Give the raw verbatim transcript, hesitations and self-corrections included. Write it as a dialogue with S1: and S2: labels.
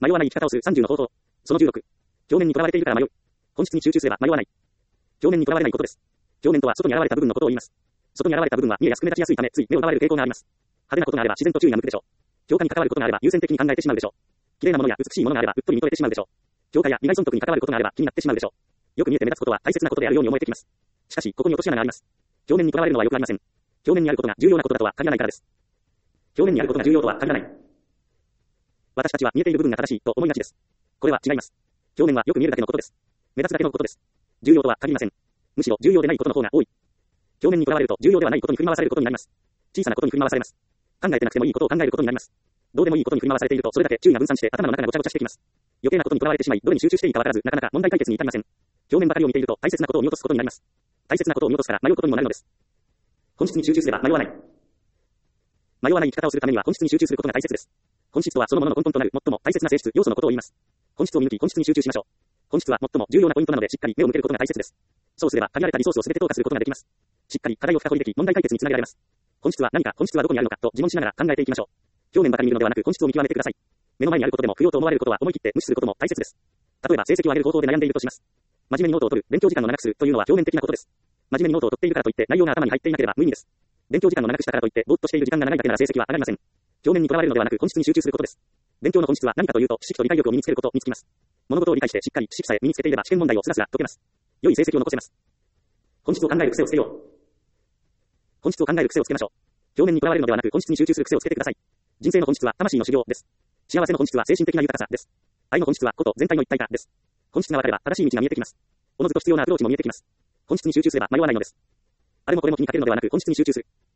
S1: 迷わない生き方をするさんじゅうの方法。そのじゅうろく。表面にとらわれているから迷う。本質に集中すれば迷わない。表面にとらわれないことです。表面とは外に現れた部分のことを言います。外に現れた部分は見えやすく目立ちやすいため、つい目を奪われる傾向があります。派手なことがあれば自然と注意が向くでしょう。評価に関わることがあれば優先的に考えてしまうでしょう。綺麗なものや美しいものがあればうっとり見とれてしまうでしょう。評価や利害損得に関わることがあれば気になってしまうでしょう。よく見えて目立つことは大切なことであるように思えてきます。しかし、ここに落とし穴があります。表面にとらわれるのはよくありません。表面にあることが重要なことだとは限らないからです。表面にあることが重要とは限らない。私たちは見えている部分が正しいと思いがちです。これは違います。表面はよく見えるだけのことです。目立つだけのことです。重要とは限りません。むしろ重要でないことの方が多い。表面にとらわれると重要ではないことに振り回されることになります。小さなことに振り回されます。考えてなくてもいいことを考えることになります。どうでもいいことに振り回されているとそれだけ注意が分散して頭の中がごちゃごちゃしてきます。余計なことにとらわれてしまい、どれに集中していいかわからず、なかなか問題解決に至りません。表面ばかりを見ていると大切なことを見落とすことになります。大切なことを見落とすから迷うことにもなるのです。本質に集中すれば迷わない。迷わない生き方をするためには本質に集中することが大切です。本質とはそのものの根本となる最も大切な性質、要素のことを言います。本質を見抜き本質に集中しましょう。本質は最も重要なポイントなのでしっかり目を向けることが大切です。そうすれば限られたリソースを全て投下することができます。しっかり課題を深掘りでき問題解決につなげられます。本質は何か、本質はどこにあるのかと自問しながら考えていきましょう。表面ばかり見るのではなく本質を見極めてください。目の前にあることでも不要と思われることは思い切って無視することも大切です。例えば成績を上げる方法で悩んでいるとします。真面目にノートを取る、勉強時間を長くするというのは表面的なことです。真面目にノートを取っているからといって内容が頭に入っていなければ無意味です。勉強時間を長くしたからといってぼーっとしている時間が長いだけなら成績は上がりません。表面にとらわれるのではなく本質に集中することです。勉強の本質は何かというと知識と理解力を身につけることにつきます。物事を理解してしっかり知識さえ身につけていれば試験問題をスラスラ解けます。良い成績を残せます。本質を考える癖をつけよう。本質を考える癖をつけましょう。表面にとらわれるのではなく本質に集中する癖をつけてください。人生の本質は魂の修行です。幸せの本質は精神的な豊かさです。愛の本質はこと全体の一体化です。本質が分かれば正しい道が見えてきます。おのずと必要なアプローチも見えてきます。本質に集中すれば迷わないのです。あれもこれも気にかけるのではなく本質に集中する。